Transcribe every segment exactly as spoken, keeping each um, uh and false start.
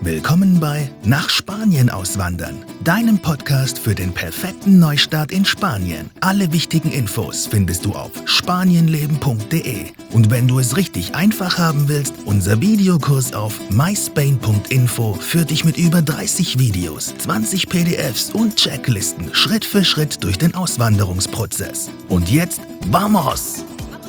Willkommen bei Nach Spanien auswandern, deinem Podcast für den perfekten Neustart in Spanien. Alle wichtigen Infos findest du auf spanienleben punkt de. Und wenn du es richtig einfach haben willst, unser Videokurs auf myspain punkt info führt dich mit über dreißig Videos, zwanzig P D Fs und Checklisten Schritt für Schritt durch den Auswanderungsprozess. Und jetzt, vamos!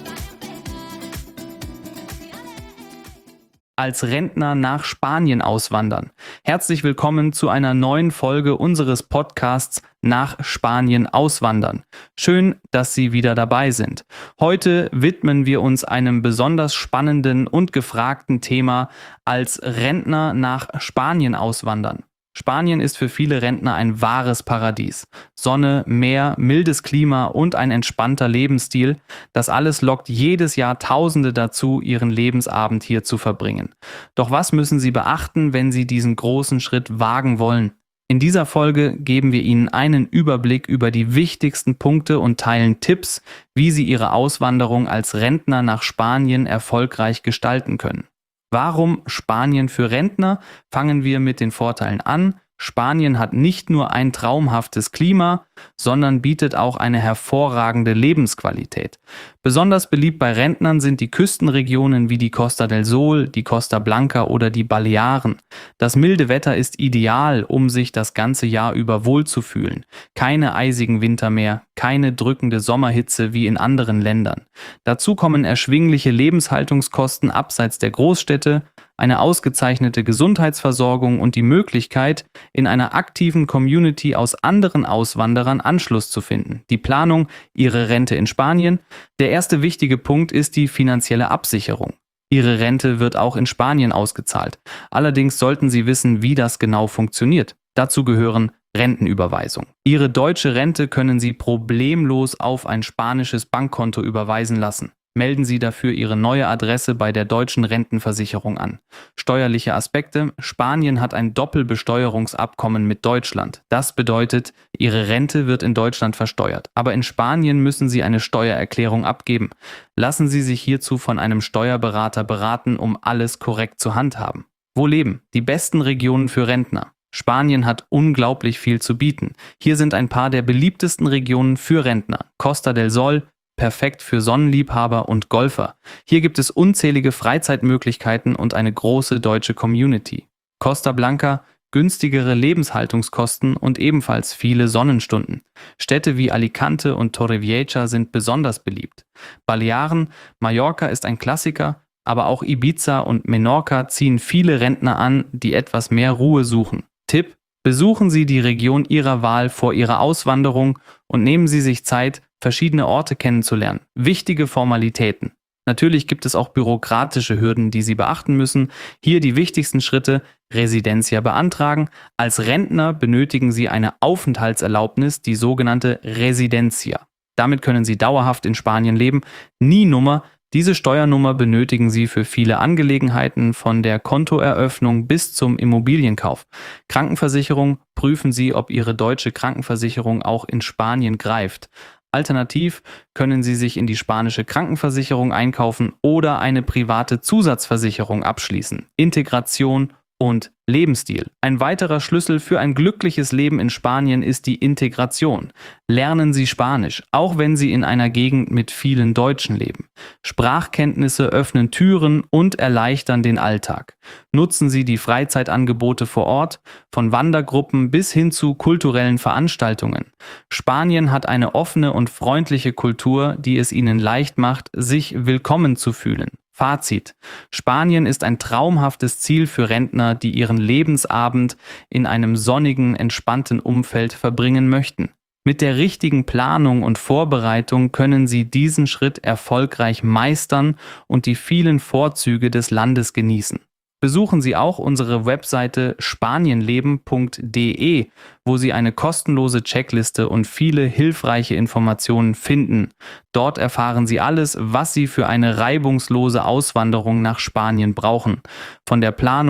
Als Rentner nach Spanien auswandern. Herzlich willkommen zu einer neuen Folge unseres Podcasts Nach Spanien auswandern. Schön, dass Sie wieder dabei sind. Heute widmen wir uns einem besonders spannenden und gefragten Thema: als Rentner nach Spanien auswandern. Spanien ist für viele Rentner ein wahres Paradies. Sonne, Meer, mildes Klima und ein entspannter Lebensstil, das alles lockt jedes Jahr Tausende dazu, ihren Lebensabend hier zu verbringen. Doch was müssen Sie beachten, wenn Sie diesen großen Schritt wagen wollen? In dieser Folge geben wir Ihnen einen Überblick über die wichtigsten Punkte und teilen Tipps, wie Sie Ihre Auswanderung als Rentner nach Spanien erfolgreich gestalten können. Warum Spanien für Rentner? Fangen wir mit den Vorteilen an. Spanien hat nicht nur ein traumhaftes Klima, sondern bietet auch eine hervorragende Lebensqualität. Besonders beliebt bei Rentnern sind die Küstenregionen wie die Costa del Sol, die Costa Blanca oder die Balearen. Das milde Wetter ist ideal, um sich das ganze Jahr über wohlzufühlen. Keine eisigen Winter mehr, keine drückende Sommerhitze wie in anderen Ländern. Dazu kommen erschwingliche Lebenshaltungskosten abseits der Großstädte, eine ausgezeichnete Gesundheitsversorgung und die Möglichkeit, in einer aktiven Community aus anderen Auswanderern Anschluss zu finden. Die Planung, Ihre Rente in Spanien. Der erste wichtige Punkt ist die finanzielle Absicherung. Ihre Rente wird auch in Spanien ausgezahlt. Allerdings sollten Sie wissen, wie das genau funktioniert. Dazu gehören Rentenüberweisung. Ihre deutsche Rente können Sie problemlos auf ein spanisches Bankkonto überweisen lassen. Melden Sie dafür Ihre neue Adresse bei der deutschen Rentenversicherung an. Steuerliche Aspekte: Spanien hat ein Doppelbesteuerungsabkommen mit Deutschland. Das bedeutet, Ihre Rente wird in Deutschland versteuert. Aber in Spanien müssen Sie eine Steuererklärung abgeben. Lassen Sie sich hierzu von einem Steuerberater beraten, um alles korrekt zu handhaben. Wo leben? Die besten Regionen für Rentner. Spanien hat unglaublich viel zu bieten. Hier sind ein paar der beliebtesten Regionen für Rentner. Costa del Sol, perfekt für Sonnenliebhaber und Golfer. Hier gibt es unzählige Freizeitmöglichkeiten und eine große deutsche Community. Costa Blanca, günstigere Lebenshaltungskosten und ebenfalls viele Sonnenstunden. Städte wie Alicante und Torrevieja sind besonders beliebt. Balearen, Mallorca ist ein Klassiker, aber auch Ibiza und Menorca ziehen viele Rentner an, die etwas mehr Ruhe suchen. Tipp: Besuchen Sie die Region Ihrer Wahl vor Ihrer Auswanderung und nehmen Sie sich Zeit, verschiedene Orte kennenzulernen. Wichtige Formalitäten. Natürlich gibt es auch bürokratische Hürden, die Sie beachten müssen. Hier die wichtigsten Schritte: Residencia beantragen. Als Rentner benötigen Sie eine Aufenthaltserlaubnis, die sogenannte Residencia. Damit können Sie dauerhaft in Spanien leben. N I E-Nummer. Diese Steuernummer benötigen Sie für viele Angelegenheiten, von der Kontoeröffnung bis zum Immobilienkauf. Krankenversicherung: Prüfen Sie, ob Ihre deutsche Krankenversicherung auch in Spanien greift. Alternativ können Sie sich in die spanische Krankenversicherung einkaufen oder eine private Zusatzversicherung abschließen. Integration und Lebensstil. Ein weiterer Schlüssel für ein glückliches Leben in Spanien ist die Integration. Lernen Sie Spanisch, auch wenn Sie in einer Gegend mit vielen Deutschen leben. Sprachkenntnisse öffnen Türen und erleichtern den Alltag. Nutzen Sie die Freizeitangebote vor Ort, von Wandergruppen bis hin zu kulturellen Veranstaltungen. Spanien hat eine offene und freundliche Kultur, die es Ihnen leicht macht, sich willkommen zu fühlen. Fazit: Spanien ist ein traumhaftes Ziel für Rentner, die ihren Lebensabend in einem sonnigen, entspannten Umfeld verbringen möchten. Mit der richtigen Planung und Vorbereitung können Sie diesen Schritt erfolgreich meistern und die vielen Vorzüge des Landes genießen. Besuchen Sie auch unsere Webseite spanienleben punkt de, wo Sie eine kostenlose Checkliste und viele hilfreiche Informationen finden. Dort erfahren Sie alles, was Sie für eine reibungslose Auswanderung nach Spanien brauchen. Von der Planung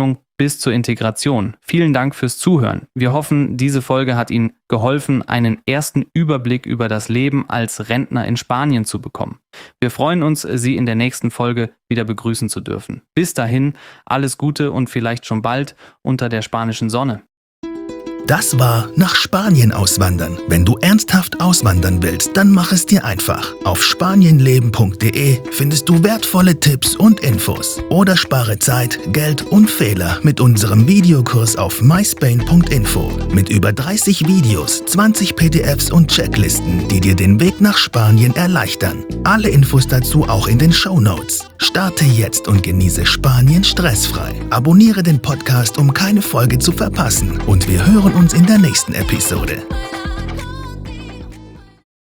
bis zur Integration. Vielen Dank fürs Zuhören. Wir hoffen, diese Folge hat Ihnen geholfen, einen ersten Überblick über das Leben als Rentner in Spanien zu bekommen. Wir freuen uns, Sie in der nächsten Folge wieder begrüßen zu dürfen. Bis dahin, alles Gute und vielleicht schon bald unter der spanischen Sonne. Das war Nach Spanien auswandern. Wenn du ernsthaft auswandern willst, dann mach es dir einfach. Auf spanienleben punkt de findest du wertvolle Tipps und Infos. Oder spare Zeit, Geld und Fehler mit unserem Videokurs auf myspain punkt info. Mit über dreißig Videos, zwanzig P D Fs und Checklisten, die dir den Weg nach Spanien erleichtern. Alle Infos dazu auch in den Shownotes. Starte jetzt und genieße Spanien stressfrei. Abonniere den Podcast, um keine Folge zu verpassen. Und wir hören uns in der nächsten Episode.